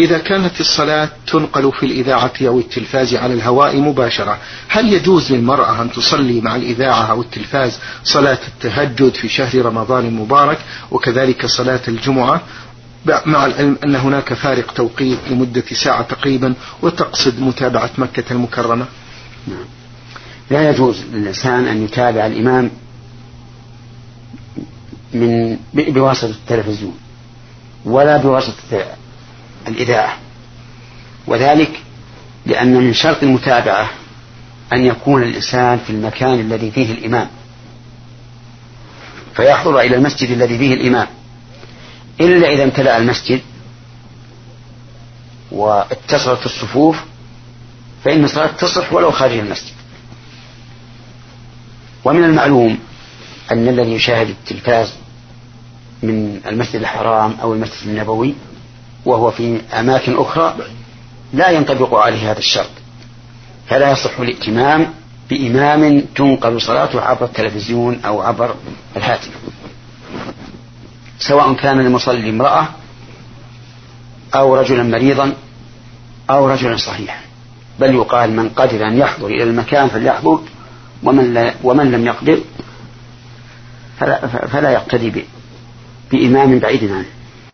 إذا كانت الصلاة تنقل في الإذاعة أو التلفاز على الهواء مباشرة، هل يجوز للمرأة أن تصلي مع الإذاعة أو التلفاز صلاة التهجد في شهر رمضان المبارك وكذلك صلاة الجمعة، مع العلم أن هناك فارق توقيت لمدة ساعة تقريبا وتقصد متابعة مكة المكرمة؟ لا يجوز للإنسان أن يتابع الإمام بواسطة التلفزيون ولا بواسطة الإذاعة، وذلك لأن من شرط المتابعة أن يكون الإنسان في المكان الذي فيه الإمام فيحضر إلى المسجد الذي فيه الإمام، إلا إذا امتلأ المسجد واتصلت الصفوف فإن الصلاة تصح ولو خارج المسجد. ومن المعلوم أن الذي يشاهد التلفاز من المسجد الحرام أو المسجد النبوي وهو في أماكن أخرى لا ينطبق عليه هذا الشرط، فلا يصح الائتمام بإمام تنقل صلاته عبر التلفزيون أو عبر الهاتف، سواء كان المصلي امرأة أو رجلا مريضا أو رجلا صحيحا، بل يقال من قدر أن يحضر إلى المكان فليحضر، ومن لم يقدر فلا يقتدي بإمام بعيد عنه.